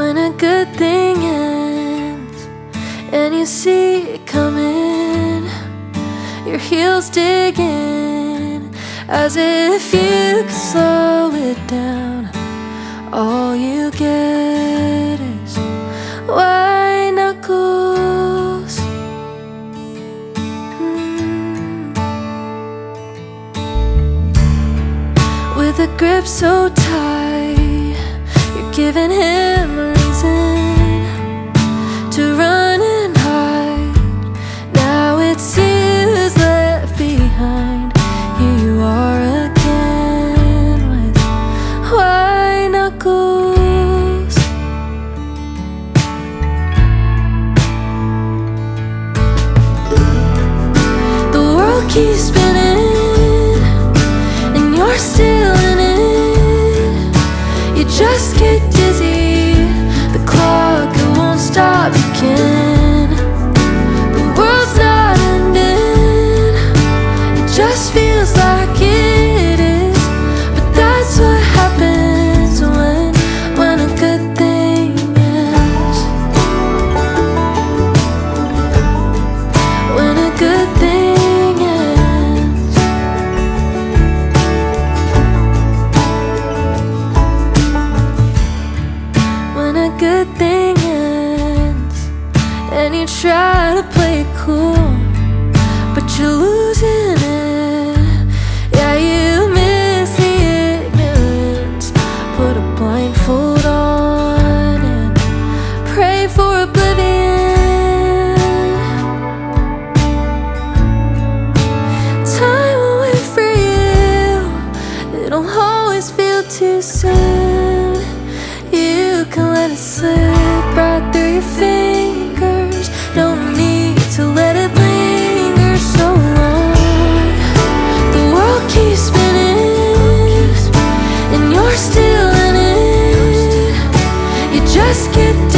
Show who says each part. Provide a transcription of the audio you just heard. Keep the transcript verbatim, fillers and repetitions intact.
Speaker 1: When a good thing ends and you see it coming, your heels dig in as if you could slow it down. All you get is white knuckles. mm. With a grip so tight, you're giving him a reason to run and hide. Now it's you who's left behind. Here you are again with white knuckles. The world keeps spinning and you're still in it. You just get dizzy, the clock, it won't stop ticking. The world's not ending, it just feels like it is. But that's what happens when, when a good thing ends. When a good thing ends. When a good thing ends and you try to play it cool, but you're losing it. Yeah, you miss the ignorance. Put a blindfold on and pray for oblivion. Time will wait for you, it'll always feel too soon. You can let it slip right through your fingers. No need to let it linger so long. The world keeps spinning and you're still in it. You just get